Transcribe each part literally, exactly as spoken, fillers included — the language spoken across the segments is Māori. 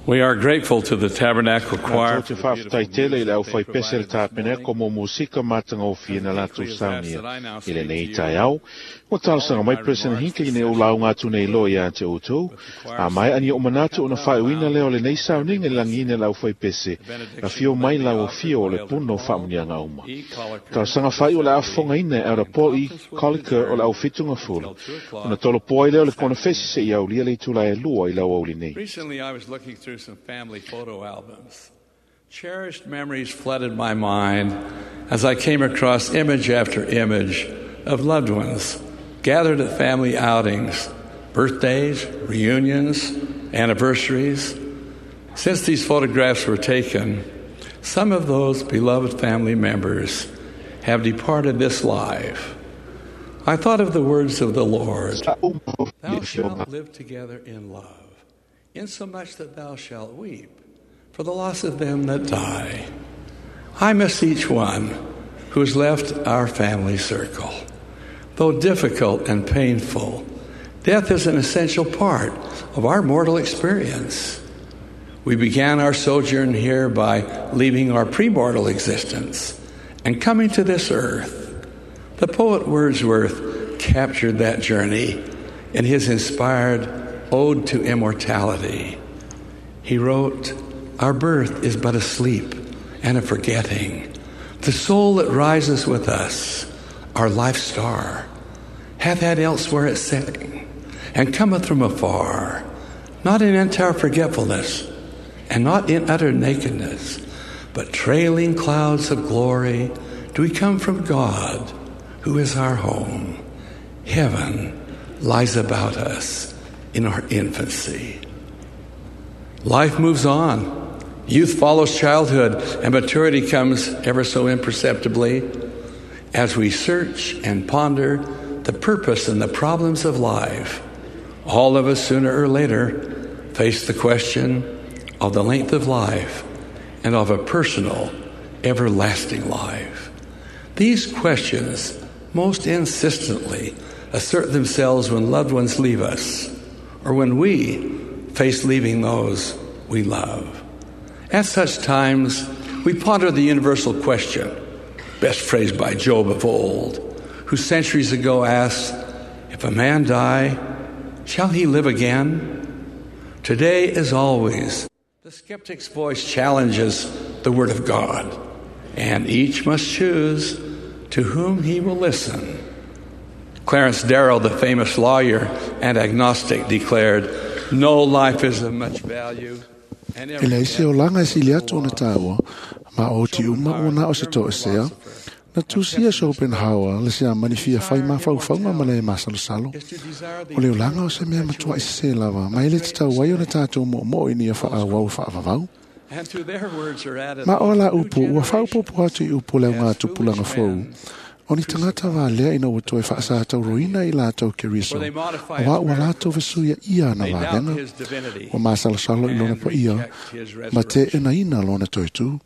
We are grateful to the Tabernacle Choir Te whawhataitele i lau whai pese le tāpene ko mo musika matanga o whina lātou saunia. I le nei tai au. Mo tālasanga mai presena hinka i ne o lau ngātu nei loa ia te outou. A mai ani o manatu o na whaiuina leo le nei sauninga langine lau whai pese. Na fio mai lau o fio o le puno whamunia ngā uma. Tālasanga whai o le afonga ina e ra po i Coliker o le au fitunga fulu. O na tolo poai leo le kona fesi se i au lia le tula e lua i lau au li nei. Recently, I was looking through some family photo albums. Cherished memories flooded my mind as I came across image after image of loved ones gathered at family outings, birthdays, reunions, anniversaries. Since these photographs were taken, some of those beloved family members have departed this life. I thought of the words of the Lord, "Thou shalt live together in love, insomuch that thou shalt weep for the loss of them that die." I miss each one who has left our family circle. Though difficult and painful, death is an essential part of our mortal experience. We began our sojourn here by leaving our premortal existence and coming to this earth. The poet Wordsworth captured that journey in his inspired Ode to Immortality. He wrote, "Our birth is but a sleep and a forgetting. The soul that rises with us, our life star, hath had elsewhere its setting, and cometh from afar, not in entire forgetfulness, and not in utter nakedness, but trailing clouds of glory do we come from God, who is our home. Heaven lies about us in our infancy." Life moves on. Youth follows childhood, and maturity comes ever so imperceptibly as we search and ponder the purpose and the problems of life. All of us, sooner or later, face the question of the length of life and of a personal, everlasting life. These questions most insistently assert themselves when loved ones leave us, or when we face leaving those we love. At such times, we ponder the universal question, best phrased by Job of old, who centuries ago asked, "If a man die, shall he live again?" Today, as always, the skeptic's voice challenges the Word of God, and each must choose to whom he will listen. Clarence Darrow, the famous lawyer and agnostic, declared, "No life is of much value." Ele se o langa si le atu na tāua, ma o ti uma o na o se to esea, na tusia Schopenhauer le se a manifia whai ma whau whaunga ma le masalo salo. O le o langa o se mea matua i se lava, ma ele te tau wai o na tātou mo mo ini a wha a wau wha a wawau. Ma o la upu, ua whau popo atu i upu leo ngā tupulanga fau. O ni tangata wā lea ina ua toi whaasa tau roina i lātou ke riso. O wā ua lātou vesuia ia na wā denga. O māsala salo i lona pa ia, ma te ina ina lona toi tū.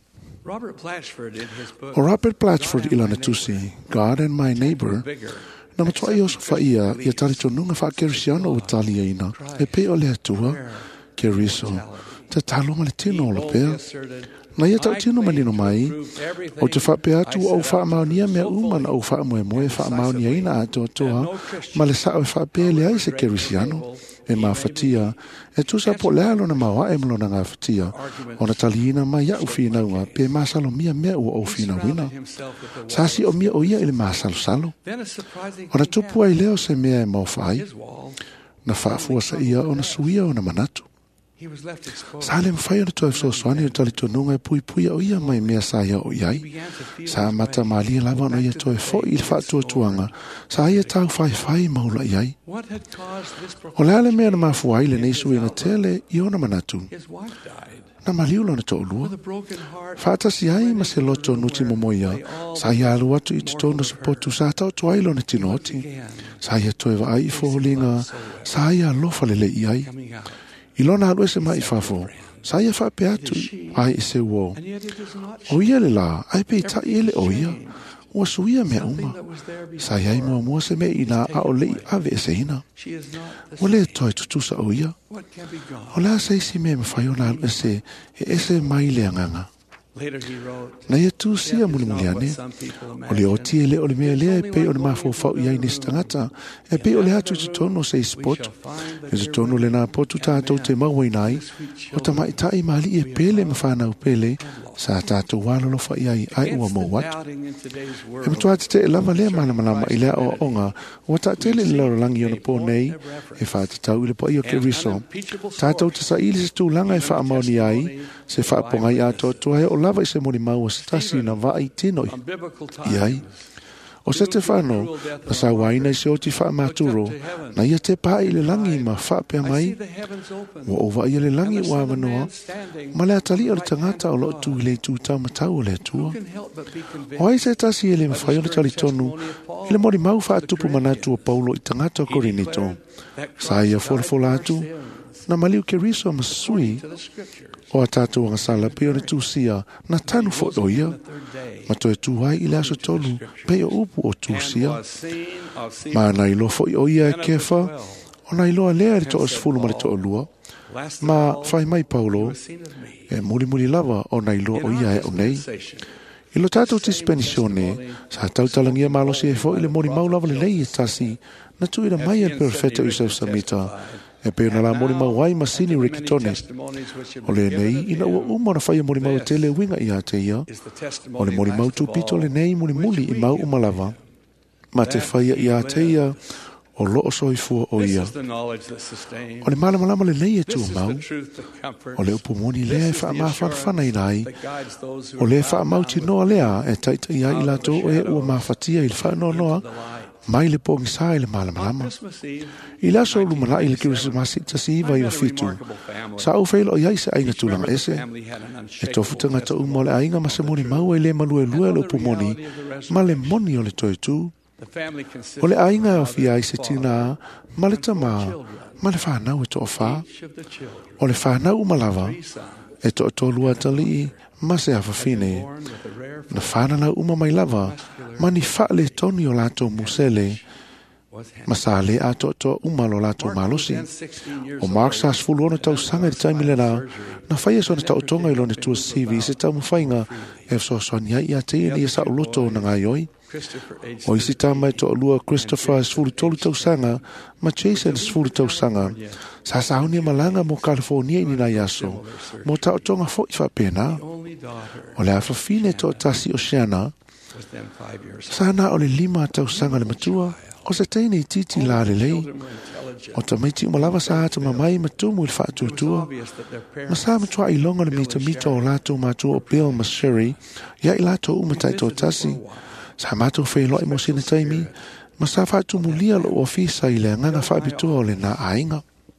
O Robert Blatchford i lana tusi, God and My Neighbor, na matua i oso wha ia, ia tari tonunga wha kerisiano o talia ina, e pe o lea tua, ke riso, te talonga le tino o la pea. Na ia tau tino manino mai, o te whape atu o wha maunia mea umana o wha moe moe wha maunia ina ato atoa, ma le sao e whape le ai se kerisiano, e maa whatia, e tusa po lealo na mawa e mlona ngā whatia, o na taliina mai au whina unga, pe masalo mia mea ua au whina wina. Sasi o mia o ia ili masalo salo. O na tupu ai leo se mea e mau whai, na whaafua sa ia o na suia o na manatu. Sa le mwhai o na toa so soani o tali tonunga e pui pui o ia mai mea sa ia o iai. Sa mata maalia lava no ia toe fo i le whaatua tuanga, sa ia tau whai whai maula iai. O le ale mea na mafuai le neisu i na tele i o na manatu. Na maliulo na toa lua. Whaatasi ai ma se loto nuti momoia, sa ia alu atu i te tono sa potu sa tau tuailo na tinoti. Sa ia toe wa ai i foholinga, sa ia lofa lele iai. Ilona alu ese mai fafo, sa ia whape atu ai i se uo. O ia le la, ai pe ta i ele o ia. ua suia mea uma. Sa iai mua mua se me ina a o lei ave e se ina. O le toi tutusa o ia. O la se isi me me whai o na alu e se e ese mai le anganga. Na ia tu sia muli muli ane. O le oti e le o le mea lea e pe o le mafofau iai nisi tangata. E pe o le atu te tono se spot. E te tono le nā potu tātou te maua inai. O ta mai tai mali e pele ma whanau pele. Sa tātou wālolo wha iai ai ua mō watu. E mtua te te e lava lea mana manama i lea o onga. O ta te le loro langi o na pō nei. E wha te tau i le po i o ke riso. Tātou te sa ili se tū langa e wha amaoni ai. Se wha aponga i ato tua o lava i se moni maua se tasi na wa i tinoi. Iai. O se te whano, na sa waina i se o ti wha maturo, na ia te pā i le langi ma wha pia mai, wa ova i le langi wa manoa, ma le atali o le tangata o loo tu i le tu tau matau o le tua. O ai se tasi i le mawhai o le tali tonu, i le mori mau wha atupu manatu o Paulo i tangata o Korinito. Sa ia fola atu, na maliu ke riso ma sui, o a tātou anga sala pe o ne tūsia na tanu fo o ia. Ma toe tūwai i le aso tolu pe o upu o tūsia. Ma na ilo fo i o ia e kefa, o na iloa lea re to o sfulu ma le to o lua. Ma whai mai Paulo, e muli muli lava o na iloa o ia e o nei. Ilo tātou ti spenisione, sa tau talangia malosi e fo i le mori maulava le lei e tasi, na tu ira mai e perfetto i Yusef Samita, e pe na la mori mau wai masini rikitone. O le nei, ina ua uma na whaia mori mau tele winga i a te ia. O le mori mau tupito le nei muli muli i mau umalava. Ma te whaia i a te ia, o loo soifua o ia. O le malamalama le nei e tu mau. O le upumoni lea e wha maa whanwhana i nai. O le wha mau tinoa lea e taita ia i lato e ua maa whatia i le wha noa noa. Mai le pongi sa i le malamalama. I la so lumana i le Christmas tasi iwa i o fitu. Sa au feilo o iai se ainga tulanga ese. E tofutanga ta umo le ainga ma se moni maua i le malue lue le upumoni, ma le moni o le toi tu. O le ainga o fia i se tina, ma le tama, ma le whanau e to o wha. O le whanau umalava, e to o tolua tali, ma se hawhawhine. Na whanana uma mai lava, ma ni wha le toni o lato musele, ma sa le ato to umalo lato malosi. O Mark sa sfulu ona tau sanga di taimi le na, na whaia so na tau tonga ilo ne tua C V se tau mwhainga, e so so nia i a te ni e sa uloto na ngai oi. O isi tama e to lua Christopher sfulu tolu tau sanga, ma Jason sfulu tau sanga. Sa sa honi malanga mo California ni na yaso, mo tau tonga fo i whapena. O le awha fine to tasi Oceana, sa na o le lima tau sanga le matua, o se teine i titi la le lei. O ta maiti umalava sa hata mamai matumu il whaatutua. Ma sa matua i longa le mita mita o lato matua o Bill ma Sherry, ia i lato umatai to tasi. Sa mato whaelo i mo sina taimi, ma sa whaatu mulia lo ofisa i le nganga whaabitua o le na ainga.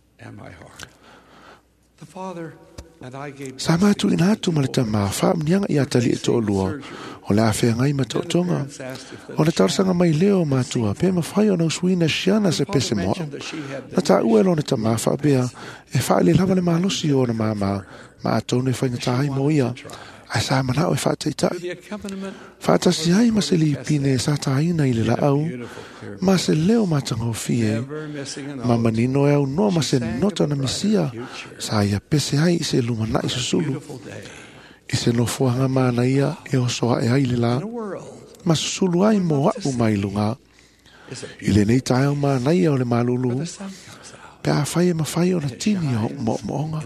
Sa matu ina atu malita maa wha mnianga i atali e to lua, o le awhea ngai ma tonga. O le tarsanga mai leo matua, pe ma whai o na uswina shiana se pese moa. Na ta uelo na ta maa wha bea, e wha le lava le malosi o na maa maa, ma atone whainga tahai mo ia. Ai sa mana o e wha teitai. Wha tasi ai ma se li pine sa tahaina i le la au, ma se leo matanga o fie, ma manino e au noa ma se nota na misia, sa ia pese ai i se lumana i susulu. I se no fuanga mana ia e o soa e ai le la, ma susulu ai mo au mai lunga. I le nei tae o mana ia o le malulu, pe a whai e ma whai o na tini o mo moonga.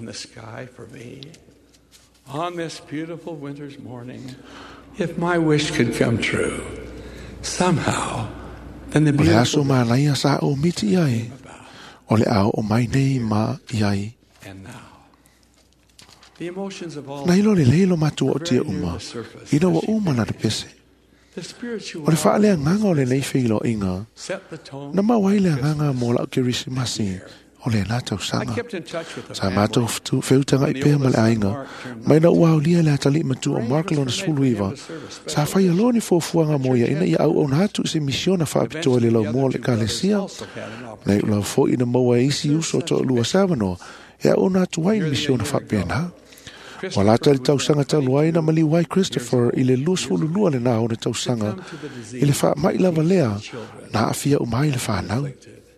On this beautiful winter's morning, if my wish could come true, somehow, then the beautiful... O le aso mana ia sa o miti iai, o le ao o mai nei ma iai. And now, the emotions of all... Na ilo le leilo matu o tia uma, ina wa uma na te pese. O le wha lea nganga o le nei whilo inga, na mawai lea nganga mo la o kirisi masi, o le nātau sanga. Sa mātou whiutanga i pēr ma le ainga, mai na ua lia le atali matu o Markelo na sfulu iwa. Sa whai aloni fōfuanga moia ina i au au nātu se misiona whaapitoa le lau mua le kālesia. Nei ulau fō ina maua isi uso to lua savano, e au nātu wai misiona whaapena. Wala tali tausanga taluai na maliwai Christopher i le lus fululua le nao le tausanga i le wha mai lava lea na afia umai le whanau.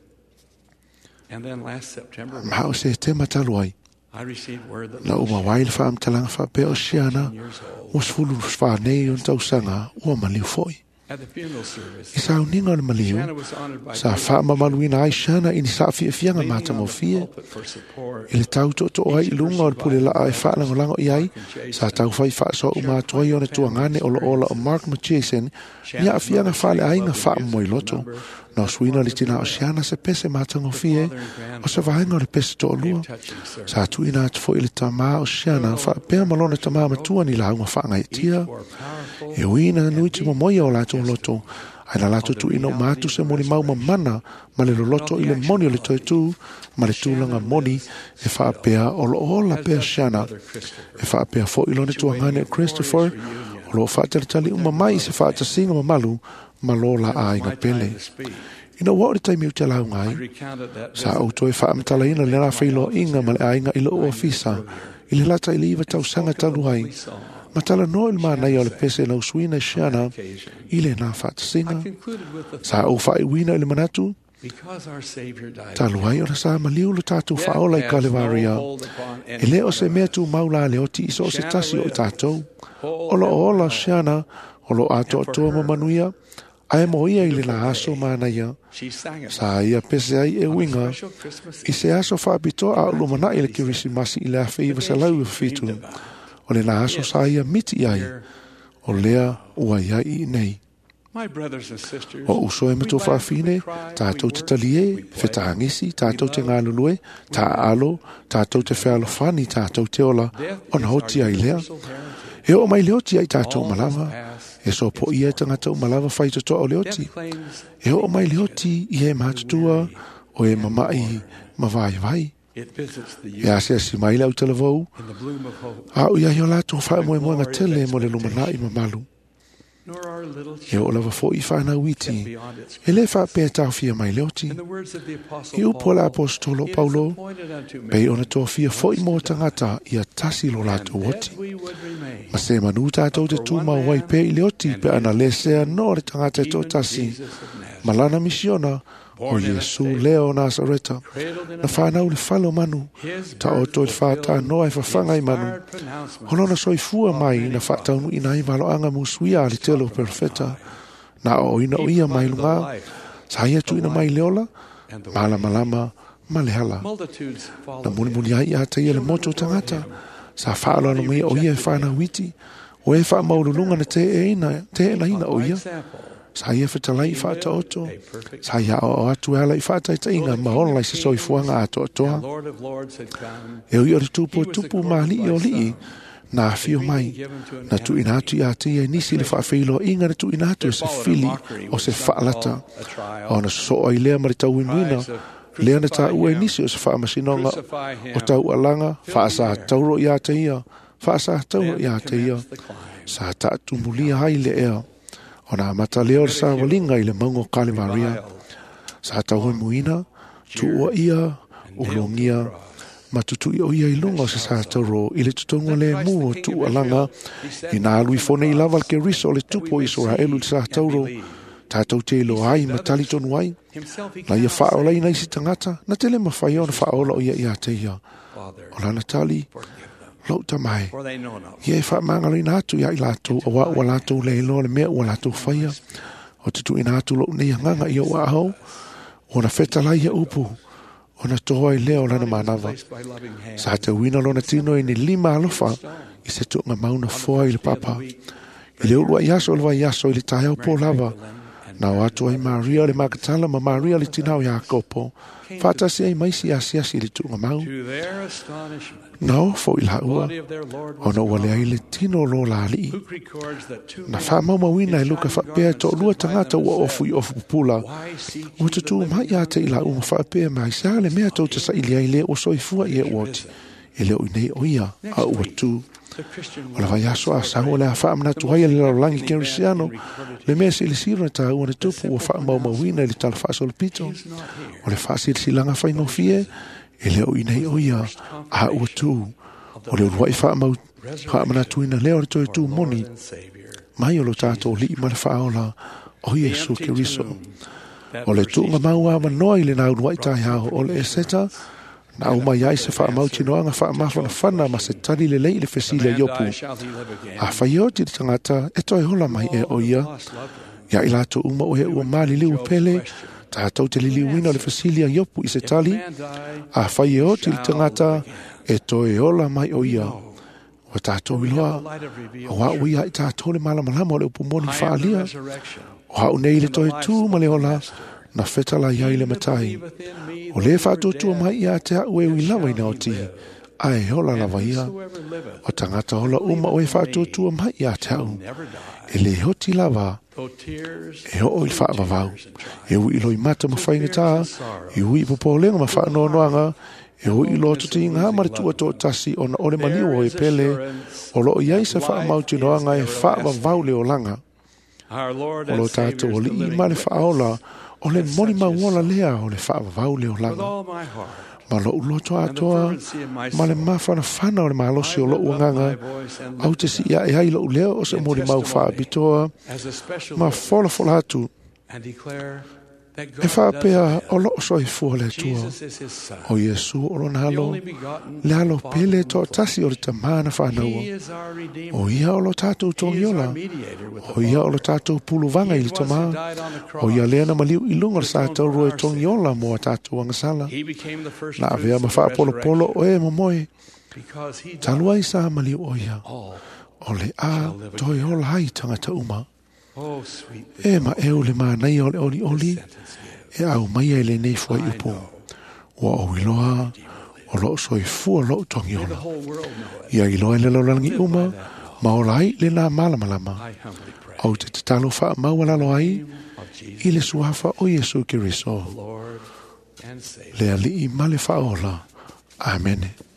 Mahao se te mataluai. Na uma wai le wha amtalanga wha peo siana was fulu whanei on tausanga ua maliu foi. I sa uninga o maliu, sa wha mamaluina ai siana ini sa fia fianga mata mo fie. I le tau to to ai lunga o pule la ai wha lango lango i ai, sa tau whai wha so uma tuai o ne tuangane o lo ola o Mark Mutchesen, nia a fianga wha le ai nga wha moi loto. Na suina le tina o siana se pese matango fie, o se vahenga o le pese to o lua. Sa tuina atu fo i le tama o siana, wha pēr malone tama matua ni la unga wha ngai tia. E uina nui ti momoia o lato o loto, ai la lato tu ino matu se moni mau mamana, ma le loto i le moni o le toi tu, ma le tūlanga moni, e wha pēr o lo o la pēr siana, e wha pēr fo i lone tuangane Christopher, o lo wha tali uma mai se wha tasinga mamalu, ma lo la a inga pele. Ina wa o le taimi u te lau ngai, sa au toi wha amtala ina le la whailo inga ma le a inga ilo o ofisa, i le lata i le iwa tau sanga talu hai, ma tala no il ma nei o le pese na usuina siana, i le na wha tasinga. Sa au wha i wina i le manatu, talu hai o na sa maliu le tatu wha ola i Kalevaria, e le o se mea tu maula le oti iso o se tasi o i tatou, ola o ola siana, o lo ato atua mamanuia, ai mo ia i le na aso mānaia, sa ia pese ai e winga, i se aso whaapito a ulumana i le kirisimasi i le awhi iwa sa lau i whitu, o le na aso sa ia miti ai, o lea ua ia i nei. O uso e mato whaafine, tātou te talie, wheta hangisi, tātou te ngālulue, tā alo, tātou te whealofani, tātou te ola, on hoti ai lea. E o mai leoti ai tātou malawa, e so po ia tangata o malawa whaito toa o leoti. E o mai leoti i e mātutua o e mamai mawai vai. E ase asi mai lau talavou, a o ia hio lato whae moe moe ngatele mo le lumana i mamalu. E o lava fo i whana witi, e le wha pēr tau fia mai leoti. I upo la apostolo Paulo, pei ona tō fia fo i mō tangata i a tasi lo lato woti. Ma se manu tātou te tūma wai pē i leoti pe ana lesea no le tangata tō tasi. Malana misiona o Yesu leo Nazareta, na whanau le whalo manu, ta o toi whata noa e whawhanga i manu. Honona soi fua mai na whataunu ina i walo anga musuia li telo perfeta, na o ina o ia mai lunga, sa ia tu ina mai leola, mala malama, male hala. Na muni muni ai a te ia le moto tangata, sa whaalo anu mea o ia e whana witi, o e wha maurulunga na te e ina, te e na ina o ia. Sa ia whetalai whaata oto, sa ia o atu ala i whaata i tainga mahola i se soi fuanga ato atoa. E ui ori tupu tupu mali i o lii, na fio mai, na tu inatu i ati i nisi le whaafeilo inga na tu inatu e se fili o se whaalata. O na so o i lea maritau inuina, lea na ta ua nisi o se whaamasinonga, o tau alanga, whaasa tauro i ata ia, whaasa tauro i ata ia, sa ta tumulia hai le ea. O na mata leo le sa walinga i le maungo Kalevaria. Sa tau hoi muina, tu ua ia, ulongia, ma tutu i o ia i lunga se sa tauro i le tutonga le mua tu alanga, i nā alui fone i lava ke riso le tupo i Israelu le sa tauro, tātou te ilo ai ma tali tonu ai, na ia whaola i naisi tangata, na tele ma whai ona whaola o ia i a te ia. O lana tali, lau tamai. Ia e wha mangalo i nātu ia i lātou, a wā ua lātou le ilo le mea ua lātou whaia. O tutu i nātu lau nei hanganga i o ahau, o na whetalai ia upu, o na toa i leo lana manawa. Sa te wina lo na tino i ni lima alofa, i se tu ngā mauna foa i le papa. I le urua iaso le vai iaso i le taheo po lava, na o atu ai Maria le makatala ma Maria le tinau ia kopo, whata si ai maisi asiasi le tu ngā mau. Nao fo i laua, o na wale ai le tino lo la li. Na wha mauma wina i luka whapea to lua tangata ua ofu i ofu pupula. O te tu mai ate i lau ma whapea mai sa le mea tau te sa ili ai le o soi fua i e uoti. E leo i nei o ia a ua tu. O la vai aso a sao le a wha amna tuhaia le lau langi kerisiano, le mea si le siro na ta ua na tupu ua wha mauma wina i le tala wha solo pito. O le wha si le silanga whaingo fie, e leo i nei o ia a ua tu, O le uruai wha mau, wha mana tuina leo le toi tu moni, mai o lo tātou li ma le whaola o Yesu Kiriso. O le tu ngā mau awa noa i le nā uruai tai hao o le eseta, na uma iai se wha mau tinoanga wha mawhana whana ma se tari le lei le fesile iopu. A whai o ti tangata e toi hola mai e o ia. Ia i lato uma o he ua mali liu pele, tātou te li liuina le fesile iopu i se tali. A whai o ti tangata e toi hola mai o ia. O tātou iloa, o wa uia i tātou le malamalama o le upumoni whaalia. O hau nei le toi tū ma le ola, na whetala iai le matai. O le whātua mai ia te hau e ui lawa ina o ti, a e hola lawa ia. O tangata hola uma o e whātua mai ia te hau. E le hoti lawa, e ho o i whaavavau. E ui ilo i mata ma whaingata, e ui i popolenga ma whaanoanoanga, e hui i loto te inga mare tua tō tasi o na ore mani o e pele, o lo iai sa wha mauti noanga e wha wa vaule o langa. O lo tātou o li i mare wha aola, o le moni mauola lea o le wha wa vaule o langa. Ma lo uloto atoa, ma le mawhana whana o le mahalosi o lo uanganga, au te si ia e hai lo uleo o se mori mau wha abitoa, ma fola fola atu, e whapea o lo so i fua le tua. O Yesu o lo nalo, le halo pele to tasi o le tamana whanaua. O ia o lo tātou tongiola, o ia o lo tātou puluvanga i le tama, o ia leana maliu i lunga sa tātou roe tongiola mua tātou angasala. Na avea ma wha polo polo o e momoe, talua i sa maliu o ia, o le a toi hola hai tangata uma. E ma eo le maa nei o le oli oli, e au mai e le nei fuai upo. Ua o iloa, o lo so i fua lo tongi ona. Ia iloa le lo langi uma, ma o lai le nā malamalama. Au te te talo wha maua lalo ai, i le suafa o Yesu Kiriso. Le ali i male wha ola. Amen.